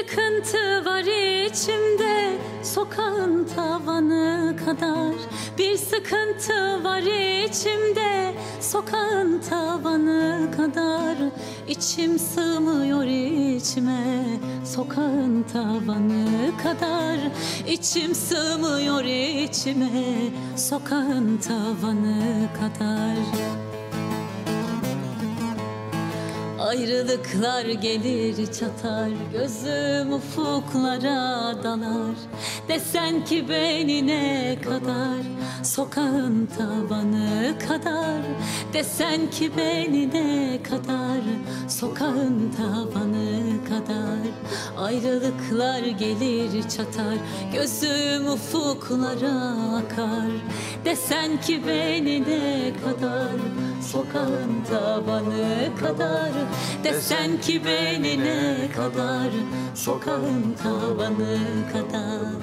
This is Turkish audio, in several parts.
sıkıntı var içimde, sokağın tavanı kadar. Bir sıkıntı var içimde, sokağın tavanı kadar. İçim sığmıyor içime, sokağın tavanı kadar. İçim sığmıyor içime, sokağın tavanı kadar. Ayrılıklar gelir çatar, gözüm ufuklara dalar. Desen ki beni ne kadar, sokağın tavanı kadar. Desen ki beni ne kadar, sokağın tavanı kadar. Ayrılıklar gelir çatar, gözüm ufuklara akar. Desen ki beni ne kadar, sokağın tavanı kadar. Desen ki beni ne kadar, sokağın tavanı kadar.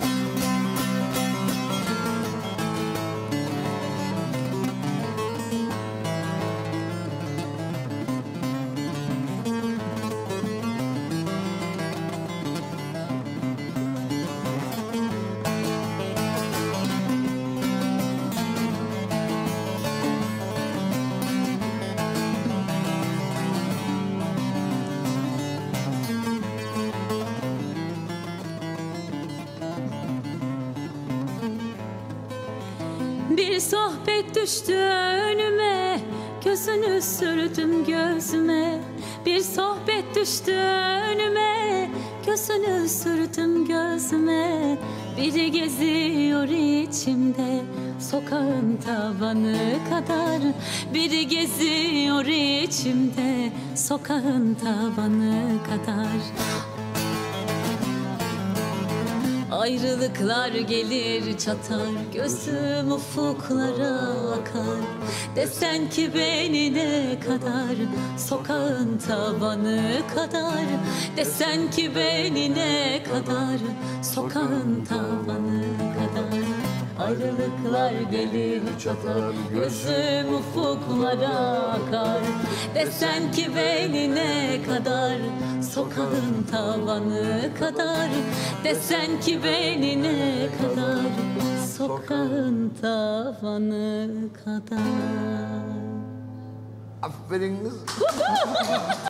Bir sohbet düştü önüme, gözünü sürdüm gözüme. Bir sohbet düştü önüme, gözünü sürdüm gözüme. Biri geziyor içimde, sokağın tavanı kadar. Biri geziyor içimde, sokağın tavanı kadar. Ayrılıklar gelir çatar, gözüm ufuklara akar. Desen ki beni ne kadar, sokağın tavanı kadar. Desen ki beni ne kadar, sokağın tavanı kadar. Ayrılıklar gelir çatar, gözüm ufuklara akar. Desen ki beni ne kadar, sokağın tavanı kadar. Desen ki beni ne kadar, sokağın tavanı kadar. Aferin kız.